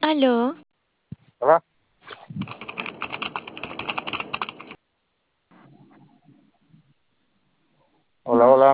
Aló, Hola, hola, hola.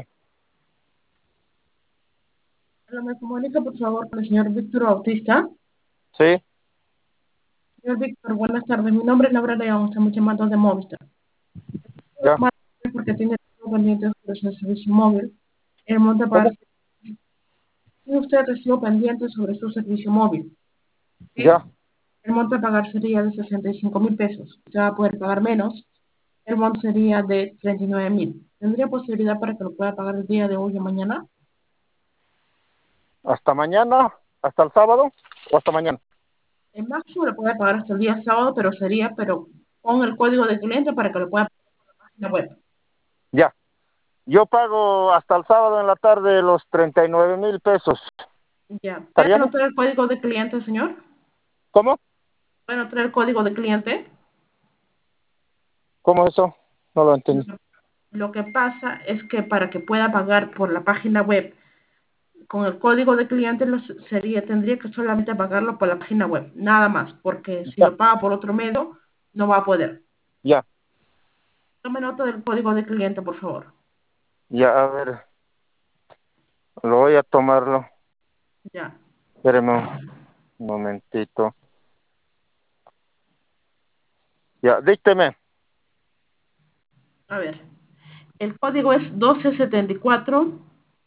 Hola, me comunica por favor con el señor Víctor Bautista. Sí, Señor Víctor, buenas tardes. Mi nombre es Laura León, estamos llamando de Movistar. ya. Porque tiene todo pendiente sobre su servicio móvil. El monto a pagar, ¿Cómo? si usted recibió pendiente sobre su servicio móvil, ¿sí? Ya. El monto a pagar sería de 65.000 pesos. Usted va a poder pagar menos. El monto sería de 39.000. ¿Tendría posibilidad para que lo pueda pagar el día de hoy o mañana? ¿Hasta mañana? ¿Hasta el sábado? ¿O hasta mañana? El máximo lo puede pagar hasta el día sábado, pero con el código de cliente para que lo pueda pagar en la web. Ya. Yo pago hasta el sábado en la tarde los 39,000 pesos. Ya. ¿Puede ¿Estaría bien? anotar el código de cliente, señor? ¿Cómo? ¿Puede anotar el código de cliente? ¿Cómo eso? No lo Lo entendí. que, lo que pasa es que para que pueda pagar por la página web con el código de cliente tendría que solamente pagarlo por la página web, nada más, porque si Ya, lo paga por otro medio, no va a poder. ya, Tome nota del código de cliente, por favor. ya, a ver, lo voy a tomarlo. Ya. Espéreme un momentito. Ya, dícteme. A ver. El código es 1274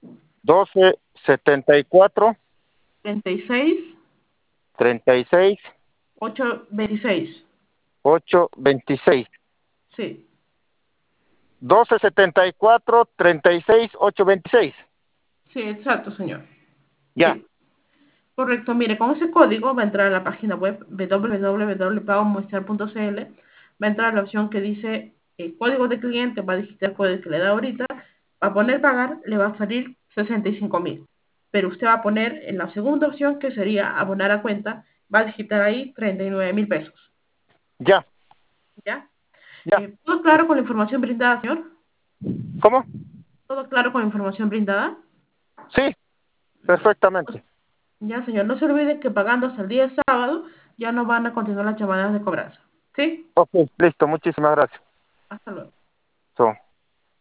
1274 36 36 826. 826. Sí, 1274 36 826. sí, exacto, señor. Ya, Sí. Correcto, mire, con ese código va a entrar a la página web www.pagomovistar.cl, va a entrar a la opción que dice código de cliente, va a digitar el código que le da ahorita, va a poner pagar, le va a salir 65.000. Pero usted va a poner en la segunda opción, que sería abonar a cuenta, va a digitar ahí 39.000 pesos. ya, ¿Ya? ya. ¿Todo claro con la información brindada, señor? ¿Cómo? ¿Todo claro con la información brindada? Sí, Ya. perfectamente. Ya, señor, no se olvide que pagando hasta el día sábado ya no van a continuar las llamadas de cobranza. ¿Sí? Ok, listo, muchísimas gracias. Hasta luego. So.